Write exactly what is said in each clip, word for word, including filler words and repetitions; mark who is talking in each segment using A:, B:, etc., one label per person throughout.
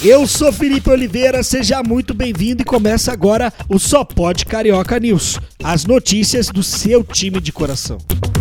A: Eu sou Felipe Oliveira, seja muito bem-vindo e começa agora o Só Pode Carioca News, as notícias do seu time de coração.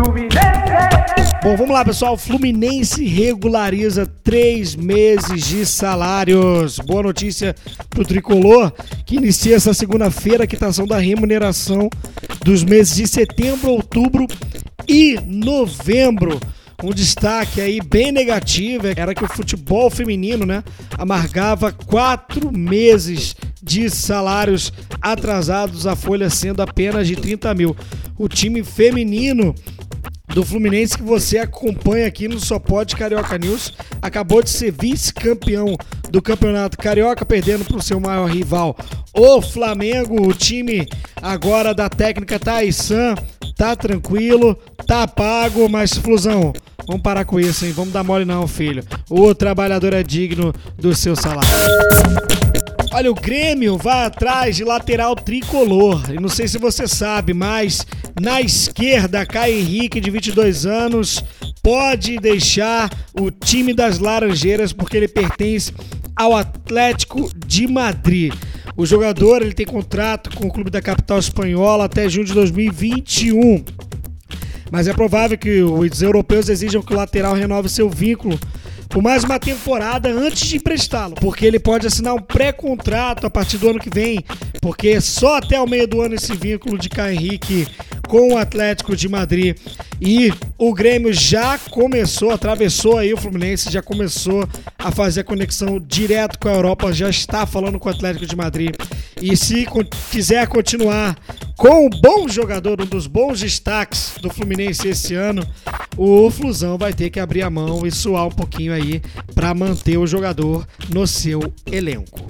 A: Bom, vamos lá, pessoal. Fluminense regulariza três meses de salários. Boa notícia pro Tricolor, que inicia essa segunda-feira a quitação da remuneração dos meses de setembro, outubro e novembro. Um destaque aí bem negativo era que o futebol feminino, né, amargava quatro meses de salários atrasados, a folha sendo apenas de trinta mil. O time feminino do Fluminense, que você acompanha aqui no Só Pode Carioca News, acabou de ser vice-campeão do Campeonato Carioca, perdendo para o seu maior rival, o Flamengo. O time agora da técnica Taissan tá tranquilo, tá pago, mas Flusão, vamos parar com isso, hein? Vamos dar mole não, filho. O trabalhador é digno do seu salário. Olha, o Grêmio vai atrás de lateral tricolor. E não sei se você sabe, mas na esquerda, Caio Henrique, de vinte e dois anos, pode deixar o time das Laranjeiras porque ele pertence ao Atlético de Madrid. O jogador ele tem contrato com o clube da capital espanhola até junho de dois mil e vinte e um. Mas é provável que os europeus exijam que o lateral renove seu vínculo por mais uma temporada antes de emprestá-lo, porque ele pode assinar um pré-contrato a partir do ano que vem, porque só até o meio do ano esse vínculo de Caio Henrique com o Atlético de Madrid. E o Grêmio já começou, atravessou aí o Fluminense, já começou a fazer a conexão direto com a Europa, já está falando com o Atlético de Madrid. E se quiser continuar com o bom jogador, um dos bons destaques do Fluminense esse ano, o Flusão vai ter que abrir a mão e suar um pouquinho aí para manter o jogador no seu elenco.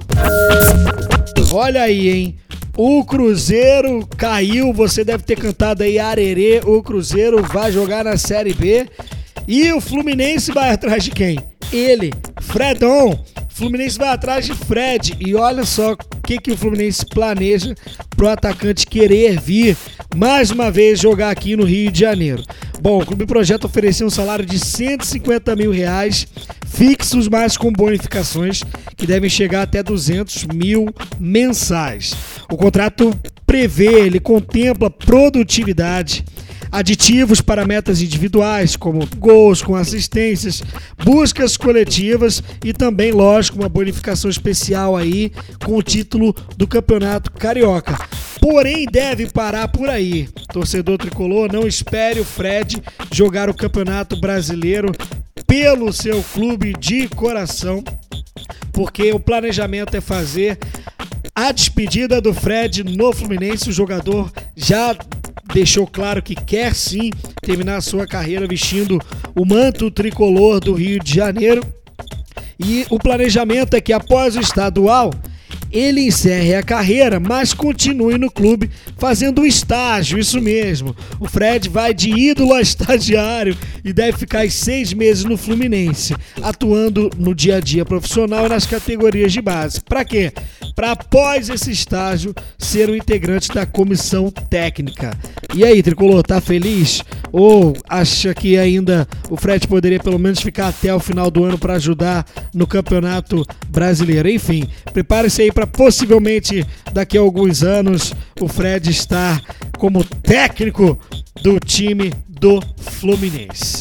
A: Olha aí, hein? O Cruzeiro caiu, você deve ter cantado aí arerê, o Cruzeiro vai jogar na Série B e o Fluminense vai atrás de quem? Ele, Fredon. Fluminense vai atrás de Fred e olha só o que, que o Fluminense planeja pro atacante querer vir mais uma vez jogar aqui no Rio de Janeiro. Bom, o clube projeta oferecer um salário de cento e cinquenta mil reais fixos, mas com bonificações que devem chegar até duzentos mil mensais. O contrato prevê, ele contempla produtividade, aditivos para metas individuais, como gols com assistências, buscas coletivas e também, lógico, uma bonificação especial aí com o título do Campeonato Carioca. Porém, deve parar por aí. Torcedor tricolor, não espere o Fred jogar o Campeonato Brasileiro pelo seu clube de coração, porque o planejamento é fazer a despedida do Fred no Fluminense. O jogador já deixou claro que quer sim terminar sua carreira vestindo o manto tricolor do Rio de Janeiro. E o planejamento é que após o estadual ele encerre a carreira, mas continue no clube fazendo um estágio, isso mesmo. O Fred vai de ídolo a estagiário e deve ficar seis meses no Fluminense, atuando no dia a dia profissional e nas categorias de base. Para quê? Para após esse estágio ser um integrante da comissão técnica. E aí, tricolor, tá feliz? Ou acha que ainda o Fred poderia pelo menos ficar até o final do ano para ajudar no Campeonato Brasileiro? Enfim, prepare-se aí para possivelmente daqui a alguns anos o Fred estar como técnico do time do Fluminense.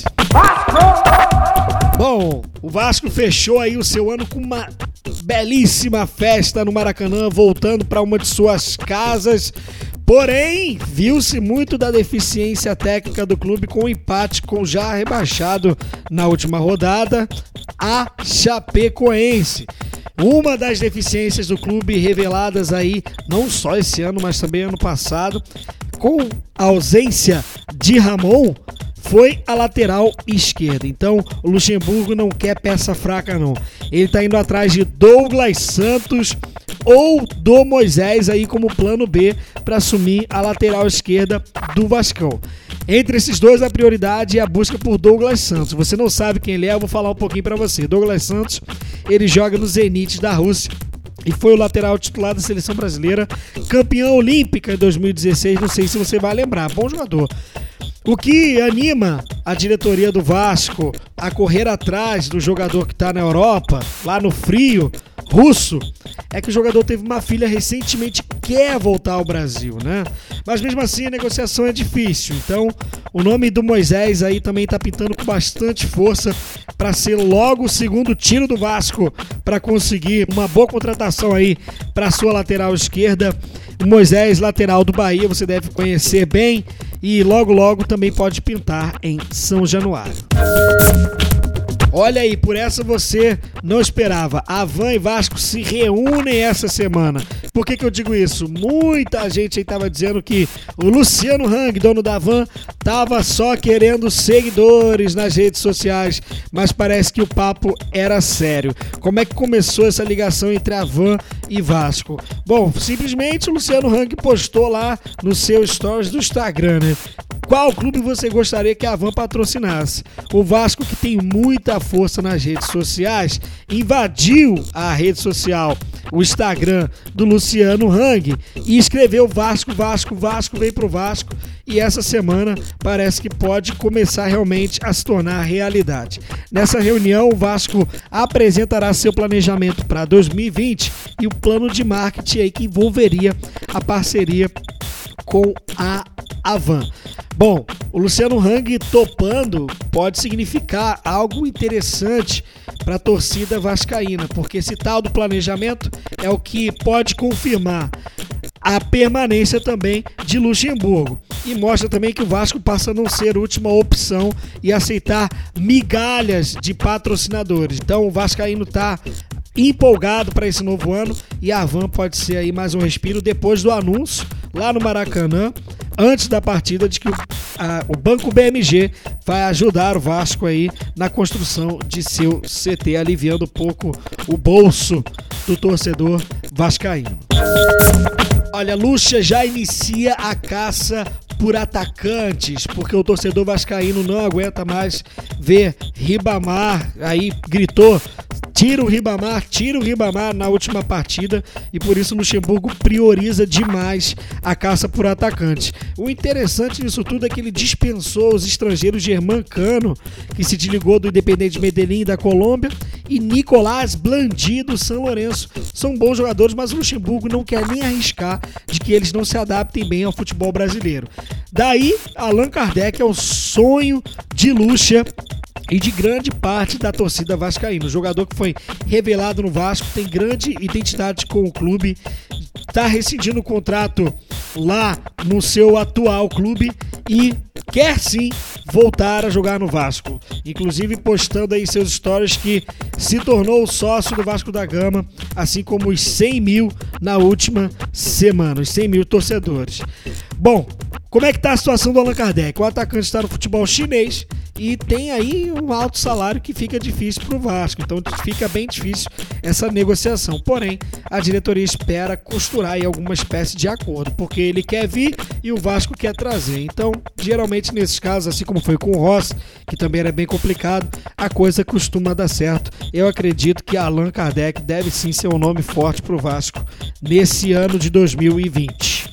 A: Bom, o Vasco fechou aí o seu ano com uma belíssima festa no Maracanã, voltando para uma de suas casas. Porém, viu-se muito da deficiência técnica do clube com o empate com o já rebaixado na última rodada, a Chapecoense. Uma das deficiências do clube reveladas aí, não só esse ano, mas também ano passado, com a ausência de Ramon, foi a lateral esquerda. Então, o Luxemburgo não quer peça fraca, não. Ele tá indo atrás de Douglas Santos ou do Moisés aí como plano B para assumir a lateral esquerda do Vascão. Entre esses dois, a prioridade é a busca por Douglas Santos. Você não sabe quem ele é, eu vou falar um pouquinho para você. Douglas Santos, ele joga no Zenit da Rússia e foi o lateral titular da seleção brasileira, campeã olímpica em dois mil e dezesseis, não sei se você vai lembrar, bom jogador. O que anima a diretoria do Vasco a correr atrás do jogador que está na Europa, lá no frio, russo é que o jogador teve uma filha recentemente e quer voltar ao Brasil, né? Mas mesmo assim a negociação é difícil, então o nome do Moisés aí também tá pintando com bastante força para ser logo o segundo tiro do Vasco para conseguir uma boa contratação aí para sua lateral esquerda. O Moisés, lateral do Bahia, você deve conhecer bem e logo logo também pode pintar em São Januário. Olha aí, por essa você não esperava. Avan e Vasco se reúnem essa semana. Por que que eu digo isso? Muita gente aí tava dizendo que o Luciano Hang, dono da Avan, tava só querendo seguidores nas redes sociais, mas parece que o papo era sério. Como é que começou essa ligação entre Avan e Vasco? Bom, simplesmente o Luciano Hang postou lá no seu stories do Instagram, né? Qual clube você gostaria que a Avan patrocinasse? O Vasco, que tem muita força nas redes sociais, invadiu a rede social, o Instagram do Luciano Hang, e escreveu Vasco, Vasco, Vasco, vem pro Vasco. E essa semana parece que pode começar realmente a se tornar realidade. Nessa reunião, o Vasco apresentará seu planejamento para dois mil e vinte e o plano de marketing aí que envolveria a parceria com a Avan. Bom, o Luciano Hang topando pode significar algo interessante para a torcida vascaína, porque esse tal do planejamento é o que pode confirmar a permanência também de Luxemburgo e mostra também que o Vasco passa a não ser a última opção e aceitar migalhas de patrocinadores. Então o vascaíno está empolgado para esse novo ano e a Avan pode ser aí mais um respiro depois do anúncio lá no Maracanã, antes da partida, de que o, a, o Banco B M G vai ajudar o Vasco aí na construção de seu C T, aliviando um pouco o bolso do torcedor vascaíno. Olha, Lucha já inicia a caça por atacantes, porque o torcedor vascaíno não aguenta mais ver Ribamar, aí gritou: tira o Ribamar, tira o Ribamar na última partida, e por isso o Luxemburgo prioriza demais a caça por atacante. O interessante nisso tudo é que ele dispensou os estrangeiros Germán Cano, que se desligou do Independiente Medellín da Colômbia, e Nicolás Blandi do São Lourenço. São bons jogadores, mas o Luxemburgo não quer nem arriscar de que eles não se adaptem bem ao futebol brasileiro. Daí, Allan Kardec é o sonho de Lucha e de grande parte da torcida vascaína. O jogador que foi revelado no Vasco tem grande identidade com o clube, está rescindindo o contrato lá no seu atual clube e quer sim voltar a jogar no Vasco, inclusive postando aí seus stories que se tornou sócio do Vasco da Gama, assim como os cem mil na última semana, os cem mil torcedores. Bom, como é que tá a situação do Allan Kardec? O atacante está no futebol chinês e tem aí um alto salário que fica difícil para o Vasco, então fica bem difícil essa negociação. Porém, a diretoria espera costurar aí alguma espécie de acordo, porque ele quer vir e o Vasco quer trazer. Então, geralmente nesses casos, assim como foi com o Ross, que também era bem complicado, a coisa costuma dar certo. Eu acredito que Allan Kardec deve sim ser um nome forte para o Vasco nesse ano de dois mil e vinte.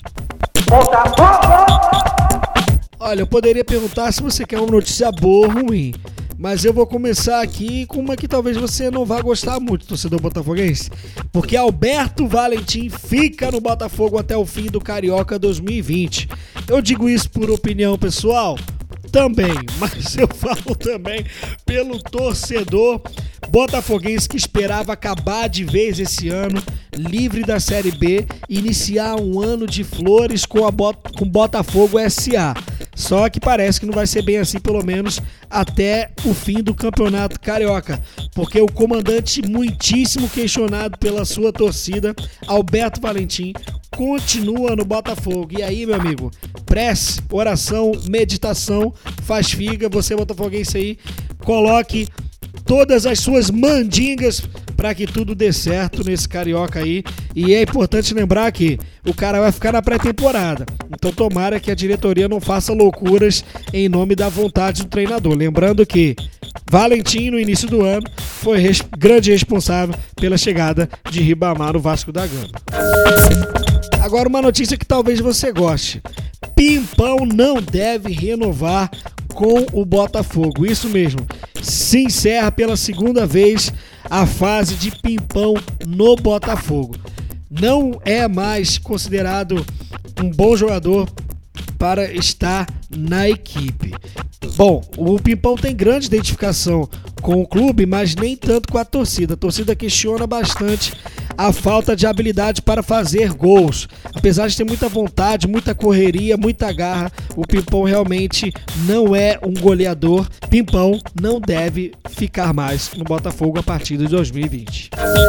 A: Olha, eu poderia perguntar se você quer uma notícia boa ou ruim, mas eu vou começar aqui com uma que talvez você não vá gostar muito, torcedor botafoguense, porque Alberto Valentim fica no Botafogo até o fim do Carioca dois mil e vinte. Eu digo isso por opinião pessoal? Também, mas eu falo também pelo torcedor botafoguense que esperava acabar de vez esse ano, livre da Série B, e iniciar um ano de flores com a Bot- com Botafogo S A. Só que parece que não vai ser bem assim, pelo menos até o fim do Campeonato Carioca, porque o comandante muitíssimo questionado pela sua torcida, Alberto Valentim, continua no Botafogo. E aí, meu amigo, prece, oração, meditação, faz figa, você botafoguense aí, coloque todas as suas mandingas para que tudo dê certo nesse Carioca aí. E é importante lembrar que o cara vai ficar na pré-temporada, então tomara que a diretoria não faça loucuras em nome da vontade do treinador. Lembrando que Valentim, no início do ano, foi res- grande responsável pela chegada de Ribamar no Vasco da Gama. Agora uma notícia que talvez você goste: Pimpão não deve renovar com o Botafogo. Isso mesmo, se encerra pela segunda vez a fase de Pimpão no Botafogo. Não é mais considerado um bom jogador para estar na equipe. Bom, o Pimpão tem grande identificação com o clube, mas nem tanto com a torcida. A torcida questiona bastante a falta de habilidade para fazer gols. Apesar de ter muita vontade, muita correria, muita garra, o Pimpão realmente não é um goleador. Pimpão não deve ficar mais no Botafogo a partir de dois mil e vinte.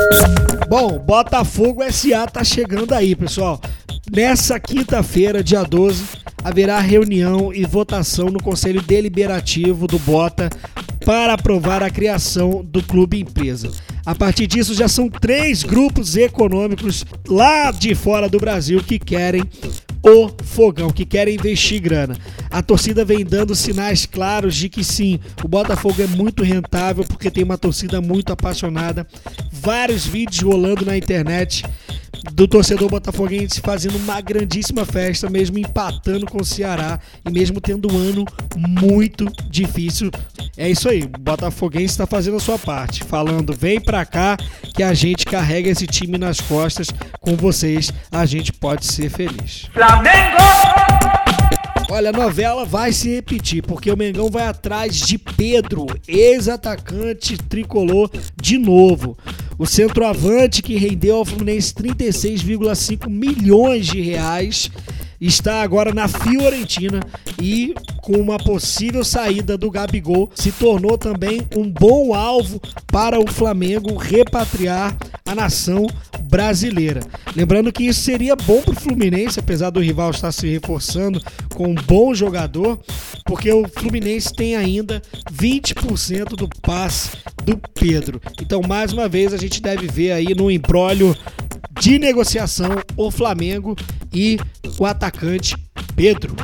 A: Bom, Botafogo S A tá chegando aí, pessoal. Nessa quinta-feira, dia doze, haverá reunião e votação no Conselho Deliberativo do Bota para aprovar a criação do clube empresa. A partir disso, já são três grupos econômicos lá de fora do Brasil que querem o Fogão, que querem investir grana. A torcida vem dando sinais claros de que sim, o Botafogo é muito rentável porque tem uma torcida muito apaixonada. Vários vídeos rolando na internet do torcedor botafoguense fazendo uma grandíssima festa, mesmo empatando com o Ceará e mesmo tendo um ano muito difícil. É isso aí, o botafoguense está fazendo a sua parte, falando vem pra cá que a gente carrega esse time nas costas, com vocês a gente pode ser feliz. Flamengo! Olha, a novela vai se repetir, porque o Mengão vai atrás de Pedro, ex-atacante tricolor, de novo. O centroavante, que rendeu ao Fluminense trinta e seis vírgula cinco milhões de reais, está agora na Fiorentina e, com uma possível saída do Gabigol, se tornou também um bom alvo para o Flamengo repatriar a nação brasileira. Lembrando que isso seria bom para o Fluminense, apesar do rival estar se reforçando com um bom jogador, porque o Fluminense tem ainda vinte por cento do passe do Pedro. Então, mais uma vez, a gente deve ver aí no imbróglio de negociação o Flamengo e o atacante Pedro.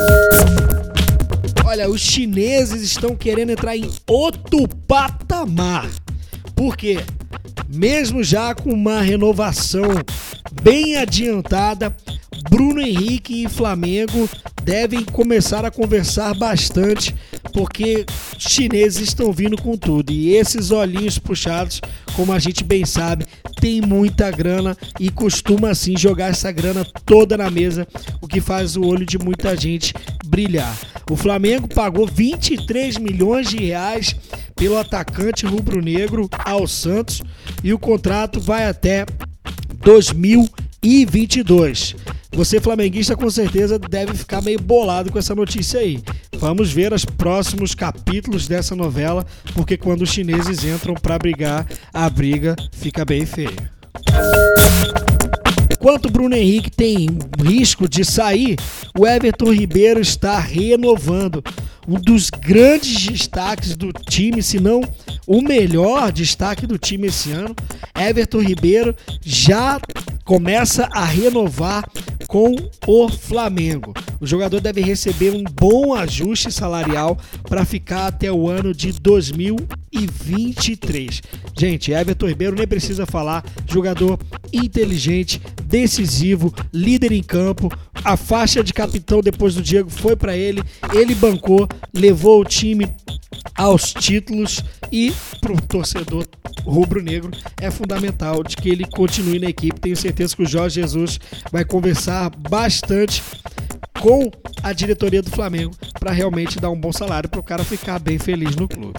A: Olha, os chineses estão querendo entrar em outro patamar. Por quê? Mesmo já com uma renovação bem adiantada, Bruno Henrique e Flamengo devem começar a conversar bastante, porque os chineses estão vindo com tudo. E esses olhinhos puxados, como a gente bem sabe, tem muita grana e costuma assim jogar essa grana toda na mesa, o que faz o olho de muita gente brilhar. O Flamengo pagou vinte e três milhões de reais pelo atacante rubro-negro ao Santos e o contrato vai até dois mil e vinte e dois. Você, flamenguista, com certeza deve ficar meio bolado com essa notícia aí. Vamos ver os próximos capítulos dessa novela, porque quando os chineses entram para brigar, a briga fica bem feia. Enquanto o Bruno Henrique tem risco de sair, o Everton Ribeiro está renovando. Um dos grandes destaques do time, se não o melhor destaque do time esse ano, Everton Ribeiro já começa a renovar com o Flamengo. O jogador deve receber um bom ajuste salarial para ficar até o ano de dois mil e vinte e três. Gente, Everton Ribeiro nem precisa falar, jogador inteligente, decisivo, líder em campo. A faixa de capitão depois do Diego foi para ele, ele bancou, levou o time aos títulos e para o torcedor rubro-negro é fundamental de que ele continue na equipe. Tenho certeza que o Jorge Jesus vai conversar bastante com a diretoria do Flamengo para realmente dar um bom salário para o cara ficar bem feliz no clube.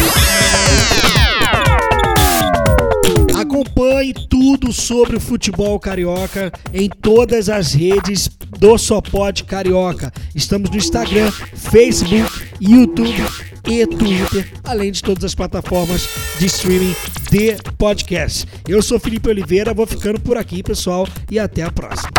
A: Acompanhe tudo sobre o futebol carioca em todas as redes do Só Pode Carioca. Estamos no Instagram, Facebook, YouTube e Twitter, além de todas as plataformas de streaming de podcast. Eu sou Felipe Oliveira, vou ficando por aqui, pessoal, e até a próxima.